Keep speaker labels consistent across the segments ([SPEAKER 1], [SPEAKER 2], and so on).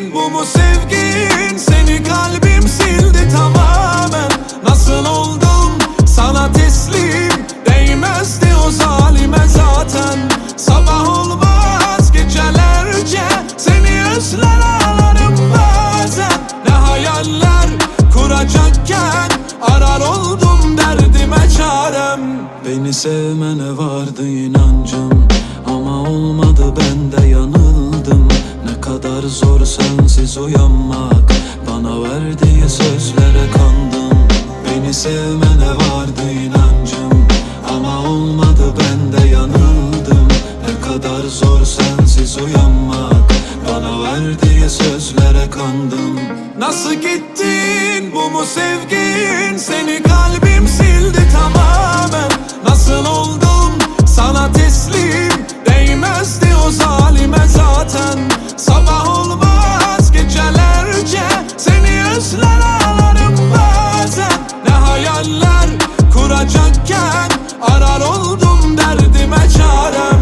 [SPEAKER 1] Bu mu sevgin? Seni kalbim sildi tamamen. Nasıl oldum sana teslim? Değmezdi o zalime zaten. Sabah olmaz gecelerce seni özler ağlarım bazen. Ne hayaller kuracakken arar oldum derdime çarem. Beni sevmene vardı inancım ama olmadı, ben de yanıldım. Ne kadar zor sensiz uyanmak, bana verdiği sözlere kandım. Beni sevmene vardı inancım ama olmadı, ben de yanıldım. Ne kadar zor sensiz uyanmak, bana verdiği sözlere kandım. Nasıl gittin? Bu mu sevgin? Seni kalbim sildi tamamen. Nasıl oldum sana teslim? Değmezdi o zalime zaten. Sabah olmaz gecelerce seni özler ağlarım bazen. Ne hayaller kuracakken arar oldum derdime çarem.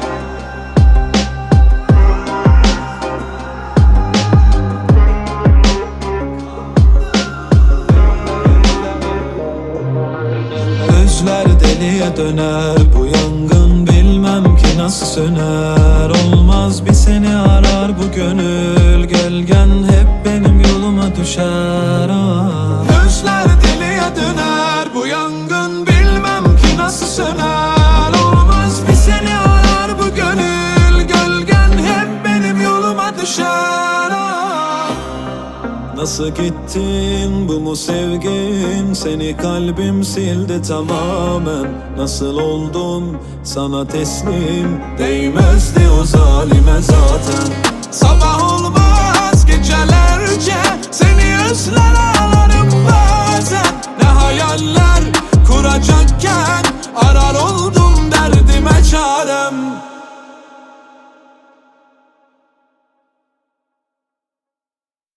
[SPEAKER 1] Gözler deliye döner, bu yangın bilmem ki nasıl söner. Olmaz bir seni arar bu gönül, gölgen hep benim yoluma düşer. Gözler deliye döner, bu yangın bilmem ki nasıl söner. Olmaz bir seni arar bu gönül, gölgen hep benim yoluma düşer. Nasıl gittin? Bu mu sevgin? Seni kalbim sildi tamamen. Nasıl oldum sana teslim? Değmezdi o zalime zaten. Sabah olmaz